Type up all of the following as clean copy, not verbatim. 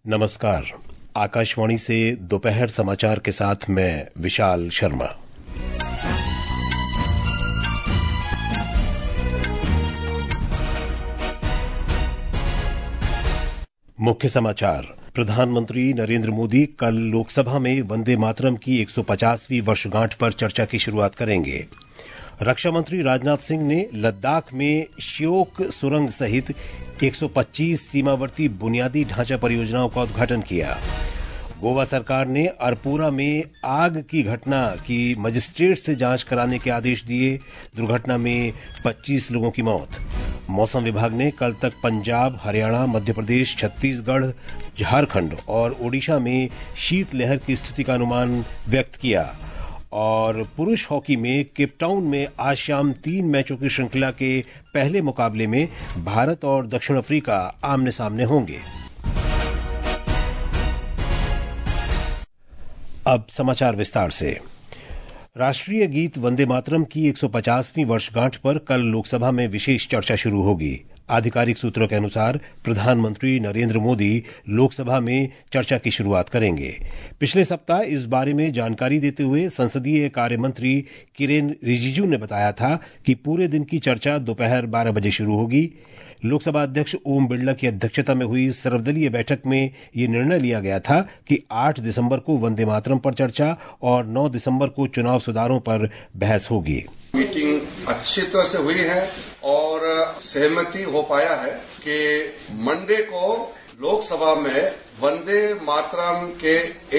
नमस्कार। आकाशवाणी से दोपहर समाचार के साथ मैं विशाल शर्मा। मुख्य समाचार। प्रधानमंत्री नरेंद्र मोदी कल लोकसभा में वंदे मातरम की 150वीं वर्षगांठ पर चर्चा की शुरुआत करेंगे। रक्षा मंत्री राजनाथ सिंह ने लद्दाख में श्योक सुरंग सहित 125 सीमावर्ती बुनियादी ढांचा परियोजनाओं का उद्घाटन किया। गोवा सरकार ने अरपोरा में आग की घटना की मजिस्ट्रेट से जांच कराने के आदेश दिए। दुर्घटना में 25 लोगों की मौत। मौसम विभाग ने कल तक पंजाब, हरियाणा, मध्य प्रदेश, छत्तीसगढ़, झारखंड और ओडिशा में शीतलहर की स्थिति का अनुमान व्यक्त किया। और पुरुष हॉकी में केपटाउन में आज शाम 3 मैचों की श्रृंखला के पहले मुकाबले में भारत और दक्षिण अफ्रीका आमने सामने होंगे। अब समाचार विस्तार से। राष्ट्रीय गीत वंदे मातरम की 150वीं वर्षगांठ पर कल लोकसभा में विशेष चर्चा शुरू होगी। आधिकारिक सूत्रों के अनुसार प्रधानमंत्री नरेंद्र मोदी लोकसभा में चर्चा की शुरुआत करेंगे। पिछले सप्ताह इस बारे में जानकारी देते हुए संसदीय कार्य मंत्री किरेन रिजिजू ने बताया था कि पूरे दिन की चर्चा दोपहर 12 बजे शुरू होगी। लोकसभा अध्यक्ष ओम बिरला की अध्यक्षता में हुई सर्वदलीय बैठक में ये निर्णय लिया गया था कि 8 दिसंबर को वंदे मातरम पर चर्चा और 9 दिसंबर को चुनाव सुधारों पर बहस होगी। मीटिंग अच्छी तरह से हुई है और सहमति हो पाया है कि मंडे को लोकसभा में वंदे मातरम के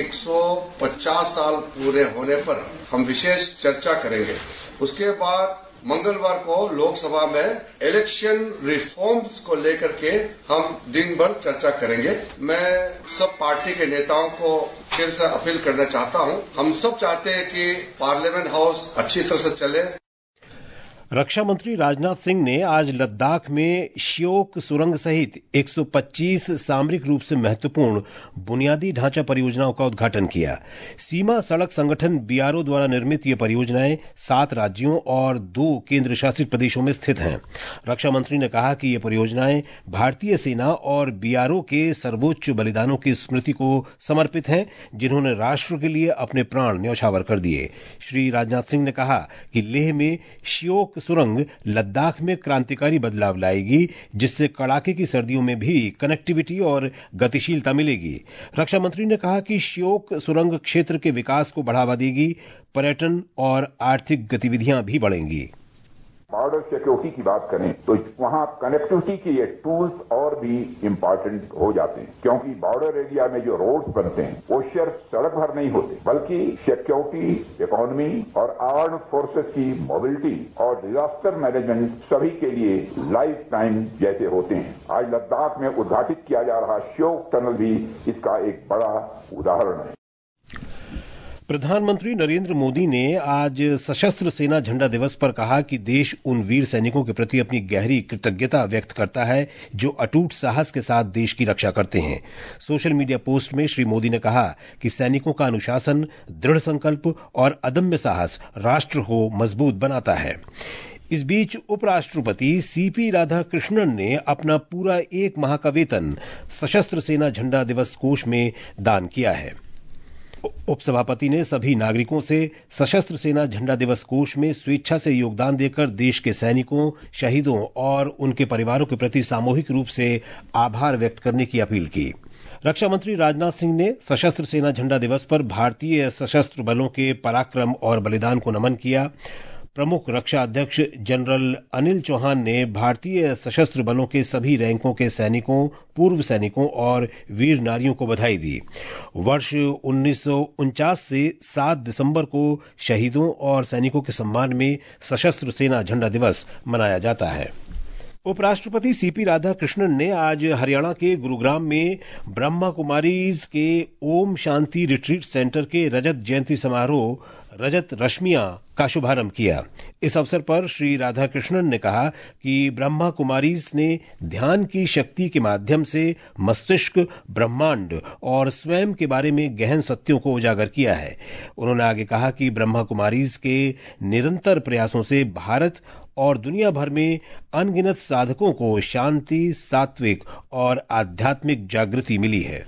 150 साल पूरे होने पर हम विशेष चर्चा करेंगे। उसके बाद मंगलवार को लोकसभा में इलेक्शन रिफॉर्म्स को लेकर के हम दिन भर चर्चा करेंगे। मैं सब पार्टी के नेताओं को फिर से अपील करना चाहता हूं। हम सब चाहते हैं कि पार्लियामेंट हाउस अच्छी तरह से चले। रक्षा मंत्री राजनाथ सिंह ने आज लद्दाख में श्योक सुरंग सहित 125 सामरिक रूप से महत्वपूर्ण बुनियादी ढांचा परियोजनाओं का उद्घाटन किया। सीमा सड़क संगठन बीआरओ द्वारा निर्मित ये परियोजनाएं 7 राज्यों और 2 केंद्र शासित प्रदेशों में स्थित हैं। रक्षा मंत्री ने कहा कि ये परियोजनाएं भारतीय सेना और बीआरओ के सर्वोच्च बलिदानों की स्मृति को समर्पित हैं, जिन्होंने राष्ट्र के लिए अपने प्राण न्यौछावर कर दिए। श्री राजनाथ सिंह ने कहा कि लेह में श्योक सुरंग लद्दाख में क्रांतिकारी बदलाव लाएगी, जिससे कड़ाके की सर्दियों में भी कनेक्टिविटी और गतिशीलता मिलेगी। रक्षा मंत्री ने कहा कि श्योक सुरंग क्षेत्र के विकास को बढ़ावा देगी, पर्यटन और आर्थिक गतिविधियां भी बढ़ेंगी। बॉर्डर सिक्योरिटी की बात करें तो वहां कनेक्टिविटी के ये टूल्स और भी इम्पोर्टेंट हो जाते हैं, क्योंकि बॉर्डर एरिया में जो रोड्स बनते हैं वो सिर्फ सड़क भर नहीं होते, बल्कि सिक्योरिटी, इकोनॉमी और आर्म्ड फोर्सेस की मोबिलिटी और डिजास्टर मैनेजमेंट सभी के लिए लाइफ टाइम जैसे होते हैं। आज लद्दाख में उद्घाटित किया जा रहा श्योक टनल भी इसका एक बड़ा उदाहरण है। प्रधानमंत्री नरेंद्र मोदी ने आज सशस्त्र सेना झंडा दिवस पर कहा कि देश उन वीर सैनिकों के प्रति अपनी गहरी कृतज्ञता व्यक्त करता है जो अटूट साहस के साथ देश की रक्षा करते हैं। सोशल मीडिया पोस्ट में श्री मोदी ने कहा कि सैनिकों का अनुशासन, दृढ़ संकल्प और अदम्य साहस राष्ट्र को मजबूत बनाता है। इस बीच उपराष्ट्रपति सीपी राधाकृष्णन ने अपना पूरा 1 माह का वेतन सशस्त्र सेना झंडा दिवस कोष में दान किया है। उपसभापति ने सभी नागरिकों से सशस्त्र सेना झंडा दिवस कोष में स्वेच्छा से योगदान देकर देश के सैनिकों, शहीदों और उनके परिवारों के प्रति सामूहिक रूप से आभार व्यक्त करने की अपील की। रक्षा मंत्री राजनाथ सिंह ने सशस्त्र सेना झंडा दिवस पर भारतीय सशस्त्र बलों के पराक्रम और बलिदान को नमन किया। प्रमुख रक्षा अध्यक्ष जनरल अनिल चौहान ने भारतीय सशस्त्र बलों के सभी रैंकों के सैनिकों, पूर्व सैनिकों और वीर नारियों को बधाई दी। वर्ष 1949 से 7 दिसंबर को शहीदों और सैनिकों के सम्मान में सशस्त्र सेना झंडा दिवस मनाया जाता है। उपराष्ट्रपति सीपी राधाकृष्णन ने आज हरियाणा के गुरुग्राम में ब्रह्मा कुमारीज के ओम शांति रिट्रीट सेंटर के रजत जयंती समारोह रजत रश्मियां का शुभारंभ किया। इस अवसर पर श्री राधाकृष्णन ने कहा कि ब्रह्मा कुमारीज ने ध्यान की शक्ति के माध्यम से मस्तिष्क, ब्रह्मांड और स्वयं के बारे में गहन सत्यों को उजागर किया है। उन्होंने आगे कहा कि ब्रह्मा कुमारीज के निरंतर प्रयासों से भारत और दुनिया भर में अनगिनत साधकों को शांति, सात्विक और आध्यात्मिक जागृति मिली है।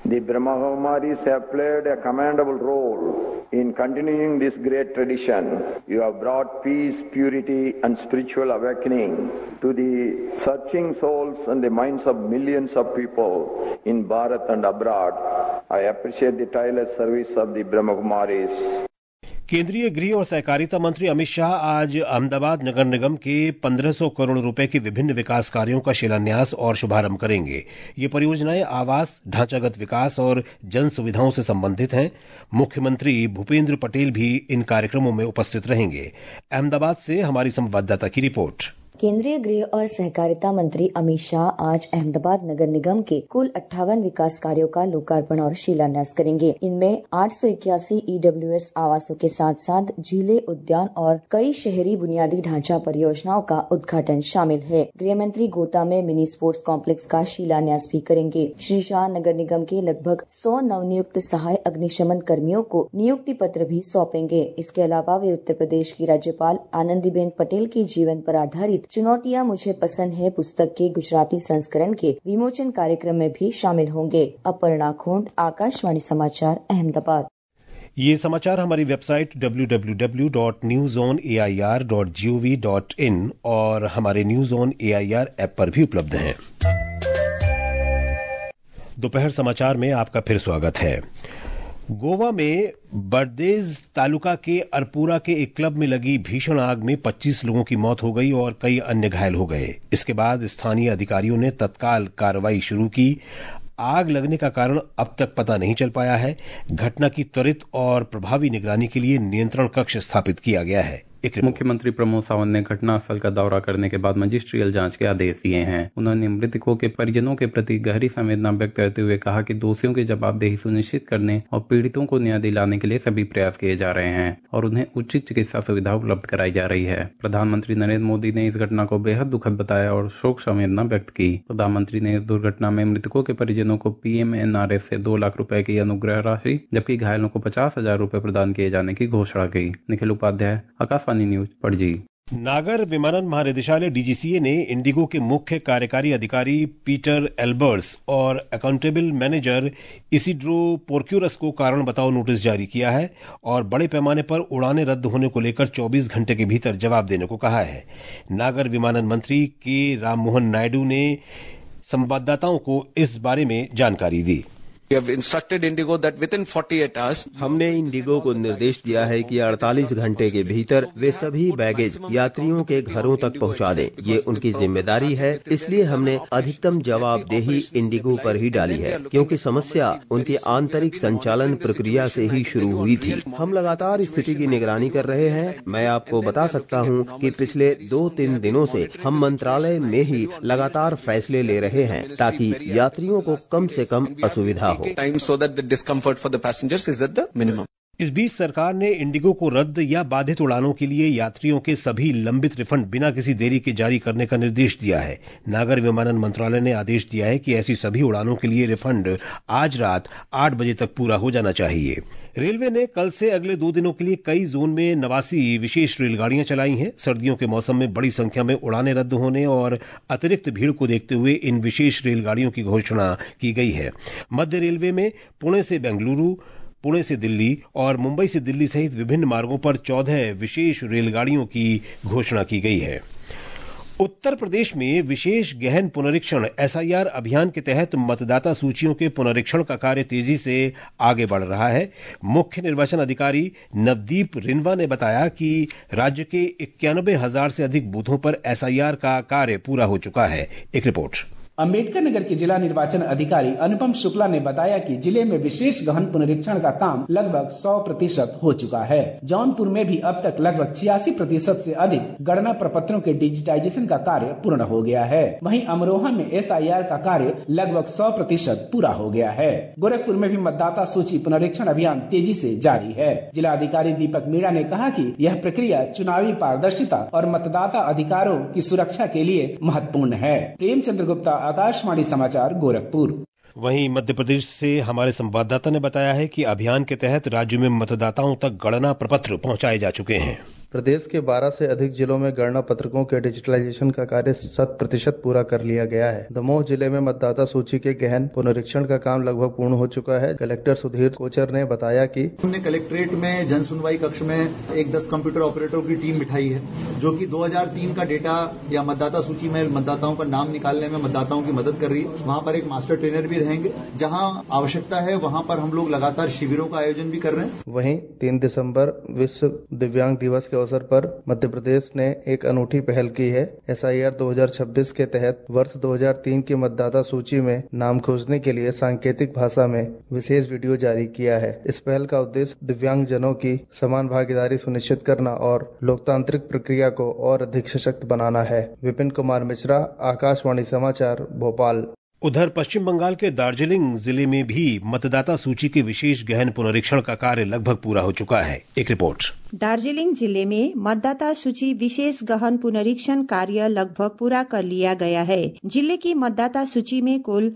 The Brahmakumaris have played a commendable role in continuing this great tradition. You have brought peace, purity and spiritual awakening to the searching souls and the minds of millions of people in Bharat and abroad. I appreciate the tireless service of the Brahmakumaris. केंद्रीय गृह और सहकारिता मंत्री अमित शाह आज अहमदाबाद नगर निगम के 1500 करोड़ रुपए के विभिन्न विकास कार्यों का शिलान्यास और शुभारंभ करेंगे। ये परियोजनाएं आवास, ढांचागत विकास और जन सुविधाओं से संबंधित हैं। मुख्यमंत्री भूपेंद्र पटेल भी इन कार्यक्रमों में उपस्थित रहेंगे। अहमदाबाद से हमारी संवाददाता की रिपोर्ट। केंद्रीय गृह और सहकारिता मंत्री अमित शाह आज अहमदाबाद नगर निगम के कुल 58 विकास कार्यों का लोकार्पण और शिलान्यास करेंगे। इनमें 881 EWS आवासों के साथ साथ झीलें, उद्यान और कई शहरी बुनियादी ढांचा परियोजनाओं का उद्घाटन शामिल है। गृह मंत्री गोता में मिनी स्पोर्ट्स कॉम्प्लेक्स का शिलान्यास भी करेंगे। श्री शाह नगर निगम के लगभग 100 नवनियुक्त सहायक अग्निशमन कर्मियों को नियुक्ति पत्र भी सौंपेंगे। इसके अलावा वे उत्तर प्रदेश की राज्यपाल आनंदीबेन पटेल के जीवन पर आधारित चुनौतियां मुझे पसंद है पुस्तक के गुजराती संस्करण के विमोचन कार्यक्रम में भी शामिल होंगे। अपर्णा खोंड, आकाशवाणी समाचार, अहमदाबाद। ये समाचार हमारी वेबसाइट www.newzoneair.gov.in और हमारे न्यूज ऑन एआईआर ऐप पर भी उपलब्ध हैं। दोपहर समाचार में आपका फिर स्वागत है। गोवा में बरदेज तालुका के अरपुरा के एक क्लब में लगी भीषण आग में 25 लोगों की मौत हो गई और कई अन्य घायल हो गए। इसके बाद स्थानीय अधिकारियों ने तत्काल कार्रवाई शुरू की। आग लगने का कारण अब तक पता नहीं चल पाया है। घटना की त्वरित और प्रभावी निगरानी के लिए नियंत्रण कक्ष स्थापित किया गया है। मुख्यमंत्री प्रमोद सावंत ने घटनास्थल का दौरा करने के बाद मजिस्ट्रियल जांच के आदेश दिए हैं। उन्होंने मृतकों के परिजनों के प्रति गहरी संवेदना व्यक्त करते हुए कहा कि दोषियों की जवाबदेही सुनिश्चित करने और पीड़ितों को न्याय दिलाने के लिए सभी प्रयास किए जा रहे हैं और उन्हें उचित चिकित्सा सुविधा उपलब्ध कराई जा रही है। प्रधानमंत्री नरेंद्र मोदी ने इस घटना को बेहद दुखद बताया और शोक संवेदना व्यक्त की। प्रधानमंत्री ने इस दुर्घटना में मृतकों के परिजनों को PMNRF से 2 लाख रुपए की अनुग्रह राशि जबकि घायलों को 50,000 रुपए प्रदान किए जाने की घोषणा की। निखिल उपाध्याय, आकाशवाणी न्यूज, पणजी। नागर विमानन महानिदेशालय DGCA ने इंडिगो के मुख्य कार्यकारी अधिकारी पीटर एल्बर्स और अकाउंटेबल मैनेजर इसिड्रो पोर्क्यूरस को कारण बताओ नोटिस जारी किया है और बड़े पैमाने पर उड़ानें रद्द होने को लेकर 24 घंटे के भीतर जवाब देने को कहा है। नागर विमानन मंत्री के राममोहन नायडू ने संवाददाताओं को इस बारे में जानकारी दी। We have instructed Indigo that within 48 hours, हमने इंडिगो को निर्देश दिया है कि 48 घंटे के भीतर वे सभी बैगेज यात्रियों के घरों तक पहुंचा दें। ये उनकी जिम्मेदारी है, इसलिए हमने अधिकतम जवाबदेही इंडिगो पर ही डाली है, क्योंकि समस्या उनकी आंतरिक संचालन प्रक्रिया से ही शुरू हुई थी। हम लगातार स्थिति की निगरानी कर रहे हैं। मैं आपको बता सकता हूं कि पिछले 2-3 दिनों से हम मंत्रालय में ही लगातार फैसले ले रहे हैं ताकि यात्रियों को कम से कम असुविधा हो। time so that the discomfort for the passengers is at the minimum. इस बीच सरकार ने इंडिगो को रद्द या बाधित उड़ानों के लिए यात्रियों के सभी लंबित रिफंड बिना किसी देरी के जारी करने का निर्देश दिया है। नागर विमानन मंत्रालय ने आदेश दिया है कि ऐसी सभी उड़ानों के लिए रिफंड आज रात 8 बजे तक पूरा हो जाना चाहिए। रेलवे ने कल से अगले 2 दिनों के लिए कई जोन में 89 विशेष रेलगाड़ियां चलाई हैं। सर्दियों के मौसम में बड़ी संख्या में उड़ानें रद्द होने और अतिरिक्त भीड़ को देखते हुए इन विशेष रेलगाड़ियों की घोषणा की गई है। मध्य रेलवे में पुणे से बेंगलुरु, पुणे से दिल्ली और मुंबई से दिल्ली सहित विभिन्न मार्गों पर 14 विशेष रेलगाड़ियों की घोषणा की गई है। उत्तर प्रदेश में विशेष गहन पुनरीक्षण SIR अभियान के तहत मतदाता सूचियों के पुनरीक्षण का कार्य तेजी से आगे बढ़ रहा है। मुख्य निर्वाचन अधिकारी नवदीप रिनवा ने बताया कि राज्य के 91,000 से अधिक बूथों पर SIR का कार्य पूरा हो चुका है। एक रिपोर्ट। अम्बेडकर नगर के जिला निर्वाचन अधिकारी अनुपम शुक्ला ने बताया कि जिले में विशेष गहन पुनरीक्षण का काम लगभग 100% हो चुका है। जौनपुर में भी अब तक लगभग 86% से अधिक गणना प्रपत्रों के डिजिटाइजेशन का कार्य पूर्ण हो गया है। वहीं अमरोहा में SIR का कार्य लगभग 100% पूरा हो गया है। गोरखपुर में भी मतदाता सूची पुनरीक्षण अभियान तेजी से जारी है। जिला अधिकारी दीपक मीणा ने कहा कि यह प्रक्रिया चुनावी पारदर्शिता और मतदाता अधिकारों की सुरक्षा के लिए महत्वपूर्ण है। प्रेमचंद्र गुप्ता, आकाशवाणी समाचार, गोरखपुर। वहीं मध्य प्रदेश से हमारे संवाददाता ने बताया है कि अभियान के तहत राज्य में मतदाताओं तक गणना प्रपत्र पहुंचाए जा चुके हैं। प्रदेश के 12 से अधिक जिलों में गणना पत्रकों के डिजिटलाइजेशन का कार्य 100% पूरा कर लिया गया है। दमोह जिले में मतदाता सूची के गहन पुनरीक्षण का काम लगभग पूर्ण हो चुका है। कलेक्टर सुधीर कोचर ने बताया कि हमने कलेक्ट्रेट में जन सुनवाई कक्ष में एक 10 कंप्यूटर ऑपरेटरों की टीम बिठाई है, जो कि 2003 का डेटा या मतदाता सूची में मतदाताओं का नाम निकालने में मतदाताओं की मदद कर रही है। वहां पर एक मास्टर ट्रेनर भी रहेंगे। जहां आवश्यकता है वहां पर हम लोग लगातार शिविरों का आयोजन भी कर रहे हैं। वहीं 3 दिसंबर विश्व दिव्यांग दिवस के अवसर पर मध्य प्रदेश ने एक अनूठी पहल की है। SIR 2026 के तहत वर्ष 2003 की मतदाता सूची में नाम खोजने के लिए सांकेतिक भाषा में विशेष वीडियो जारी किया है। इस पहल का उद्देश्य दिव्यांग जनों की समान भागीदारी सुनिश्चित करना और लोकतांत्रिक प्रक्रिया को और अधिक सशक्त बनाना है। विपिन कुमार मिश्रा, आकाशवाणी समाचार, भोपाल। उधर पश्चिम बंगाल के दार्जिलिंग जिले में भी मतदाता सूची के विशेष गहन पुनरीक्षण का कार्य लगभग पूरा हो चुका है। एक रिपोर्ट। दार्जिलिंग जिले में मतदाता सूची विशेष गहन पुनरीक्षण कार्य लगभग पूरा कर लिया गया है। जिले की मतदाता सूची में कुल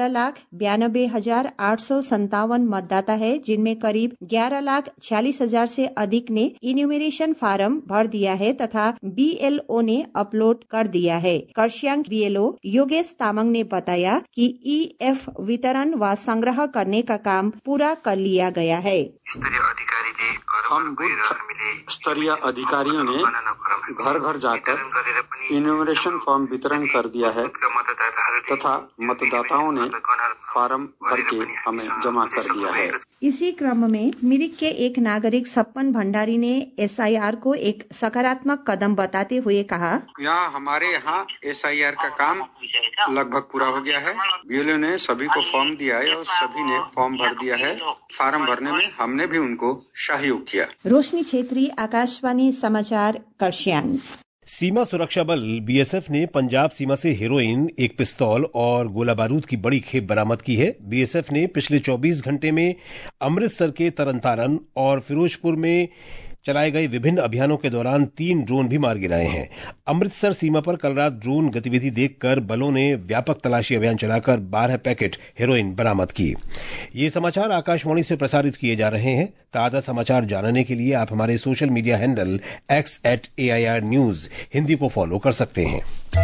12,92,857 मतदाता है, जिनमें करीब 11,46,000 से अधिक ने इन्यूमरेशन फार्म भर दिया है तथा BLO ने अपलोड कर दिया है। कर्सियांग BLO योगेश तामांग ने बताया कि EF वितरण व संग्रह करने का काम पूरा कर लिया गया है। हम बूथ स्तरीय अधिकारियों ने घर घर जाकर इन्यूमरेशन फॉर्म वितरण कर दिया है तथा मतदाताओं ने फार्म भर के हमें जमा कर दिया है। इसी क्रम में मिरिक के एक नागरिक सप्पन भंडारी ने SIR को एक सकारात्मक कदम बताते हुए कहा, हमारे यहाँ SIR का काम लगभग पूरा हो गया है। BLO ने सभी को फॉर्म दिया है और सभी ने फॉर्म भर दिया है। फार्म भरने में हमने भी उनको सहयोग किया। रोशनी छेत्री, आकाशवाणी समाचार, कर्सियांग। सीमा सुरक्षा बल BSF ने पंजाब सीमा से हेरोइन, एक पिस्तौल और गोला बारूद की बड़ी खेप बरामद की है। BSF ने पिछले 24 घंटे में अमृतसर के तरनतारन और फिरोजपुर में चलाए गए विभिन्न अभियानों के दौरान 3 ड्रोन भी मार गिराए हैं। अमृतसर सीमा पर कल रात ड्रोन गतिविधि देखकर बलों ने व्यापक तलाशी अभियान चलाकर 12 पैकेट हेरोइन बरामद की। ये समाचार आकाशवाणी से प्रसारित किए जा रहे हैं। ताजा समाचार जानने के लिए आप हमारे social media handle X@AIR News Hindi को फॉलो कर सकते हैं।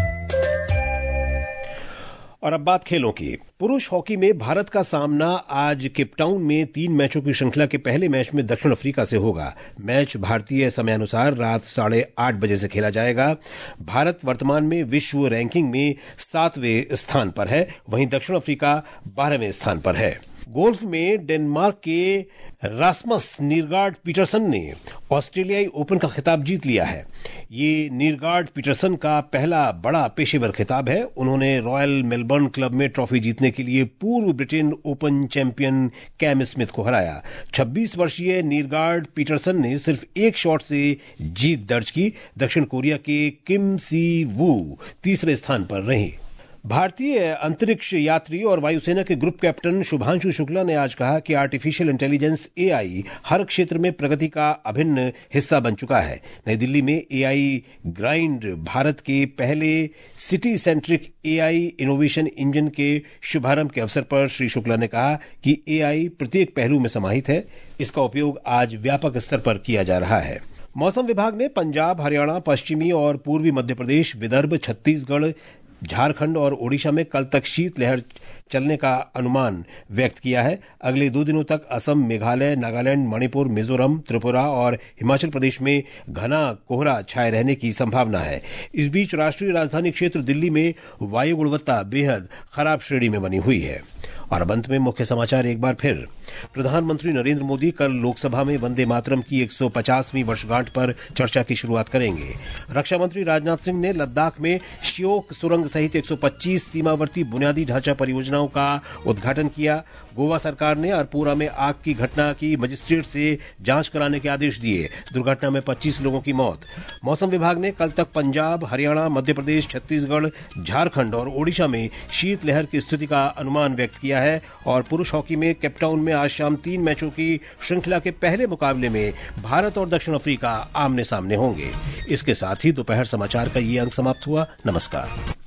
और अब बात खेलों की। पुरुष हॉकी में भारत का सामना आज केपटाउन में 3 मैचों की श्रृंखला के पहले मैच में दक्षिण अफ्रीका से होगा। मैच भारतीय समयानुसार रात 8:30 बजे से खेला जाएगा। भारत वर्तमान में विश्व रैंकिंग में 7वें स्थान पर है, वहीं दक्षिण अफ्रीका 12वें स्थान पर है। गोल्फ में डेनमार्क के रास्मस नीरगार्ड पीटरसन ने ऑस्ट्रेलियाई ओपन का खिताब जीत लिया है। ये नीरगार्ड पीटरसन का पहला बड़ा पेशेवर खिताब है। उन्होंने रॉयल मेलबर्न क्लब में ट्रॉफी जीतने के लिए पूर्व Britain open champion Cam Smith को हराया। 26 वर्षीय नीरगार्ड पीटरसन ने सिर्फ एक शॉट से जीत दर्ज की। दक्षिण कोरिया के किम सी वू तीसरे स्थान पर रहे। भारतीय अंतरिक्ष यात्री और वायुसेना के ग्रुप कैप्टन शुभांशु शुक्ला ने आज कहा कि आर्टिफिशियल इंटेलिजेंस AI हर क्षेत्र में प्रगति का अभिन्न हिस्सा बन चुका है। नई दिल्ली में AI ग्राइंड भारत के पहले city centric AI innovation engine के शुभारंभ के अवसर पर श्री शुक्ला ने कहा कि AI प्रत्येक पहलू में समाहित है। इसका उपयोग आज व्यापक स्तर पर किया जा रहा है। मौसम विभाग ने पंजाब, हरियाणा, पश्चिमी और पूर्वी मध्य प्रदेश, विदर्भ, छत्तीसगढ़, झारखंड और ओडिशा में कल तक शीतलहर चलने का अनुमान व्यक्त किया है। अगले 2 दिनों तक असम, मेघालय, नागालैंड, मणिपुर, मिजोरम, त्रिपुरा और हिमाचल प्रदेश में घना कोहरा छाए रहने की संभावना है। इस बीच राष्ट्रीय राजधानी क्षेत्र दिल्ली में वायु गुणवत्ता बेहद खराब श्रेणी में बनी हुई है। और अब अंत में मुख्य समाचार एक बार फिर। प्रधानमंत्री नरेंद्र मोदी कल लोकसभा में वंदे मातरम की 150वीं वर्षगांठ पर चर्चा की शुरुआत करेंगे। रक्षा मंत्री राजनाथ सिंह ने लद्दाख में श्योक सुरंग सहित 125 सीमावर्ती बुनियादी ढांचा परियोजनाओं का उद्घाटन किया। गोवा सरकार ने अरपुरा में आग की घटना की मजिस्ट्रेट से जांच कराने के आदेश दिए। दुर्घटना में 25 लोगों की मौत। मौसम विभाग ने कल तक पंजाब, हरियाणा, मध्य प्रदेश, छत्तीसगढ़, झारखंड और ओडिशा में शीतलहर की स्थिति का अनुमान व्यक्त किया है। और पुरुष हॉकी में केपटाउन में आज शाम 3 मैचों की श्रृंखला के पहले मुकाबले में भारत और दक्षिण अफ्रीका आमने सामने होंगे। इसके साथ ही दोपहर समाचार का ये अंक समाप्त हुआ। नमस्कार।